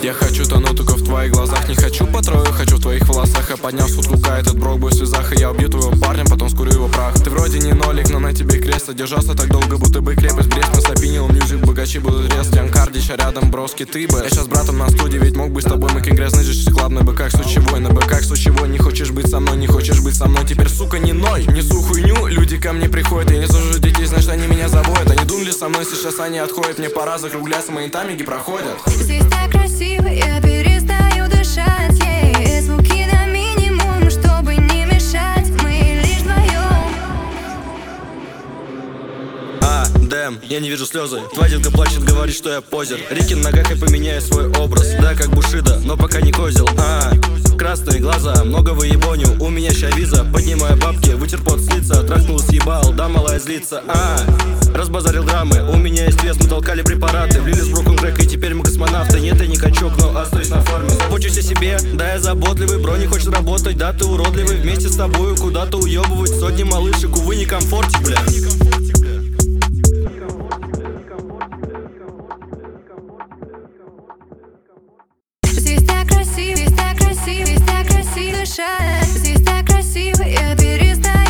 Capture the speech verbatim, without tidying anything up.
Я хочу тонуть только в твоих глазах. Не хочу по трою, хочу в твоих волосах. Я поднял с утрука этот брокбой в слезах. И я убью твоего парня, потом скурю его прах. Ты вроде не нолик, но на тебе крест. Держался так долго, будто бы крепость. Брест нас опинил, мьюзик, богачи будут резать. Янкардич, а рядом броски ты бы. Я сейчас с братом на студии, ведь мог быть с тобой. Мы грязный же склад на быках сучевой. На быках сучевой, не хочешь быть со мной, не хочешь быть со мной. Теперь, сука, не ной, несу хуйню. Люди ко мне приходят, я не служу детей, значит они меня заводят. Они думали со мной, сейчас они отходят. Мне пора закругляться, мои тамиги проходят. Здесь так красиво, я перестаю дышать, yeah. И звуки на минимум, чтобы не мешать. Мы лишь вдвоем. А, дэм, я не вижу слезы. Твоя детка плачет, говорит, что я позер. Рики на ногах, я поменяю свой образ. Да, как Бушида, но пока не козел. А, красные глаза, много выебоню. У меня ща виза, поднимаю бабки. Вытер пот с лица, трахнул, съебал. Да, малая злится, а, разбазарил драмы. У меня есть вес, мы толкали препараты. Влили с броком крэк, и теперь мы космонавты. Нет, я не качок, но остаюсь на форме. Забочусь о себе, да, я заботливый. Бро не хочет работать, да, ты уродливый. Вместе с тобою куда-то уебывать сотни малышек. Увы, не комфорте, бля. Здесь так красиво, здесь так красиво, здесь так красиво дышать. Здесь так красиво, я перестаю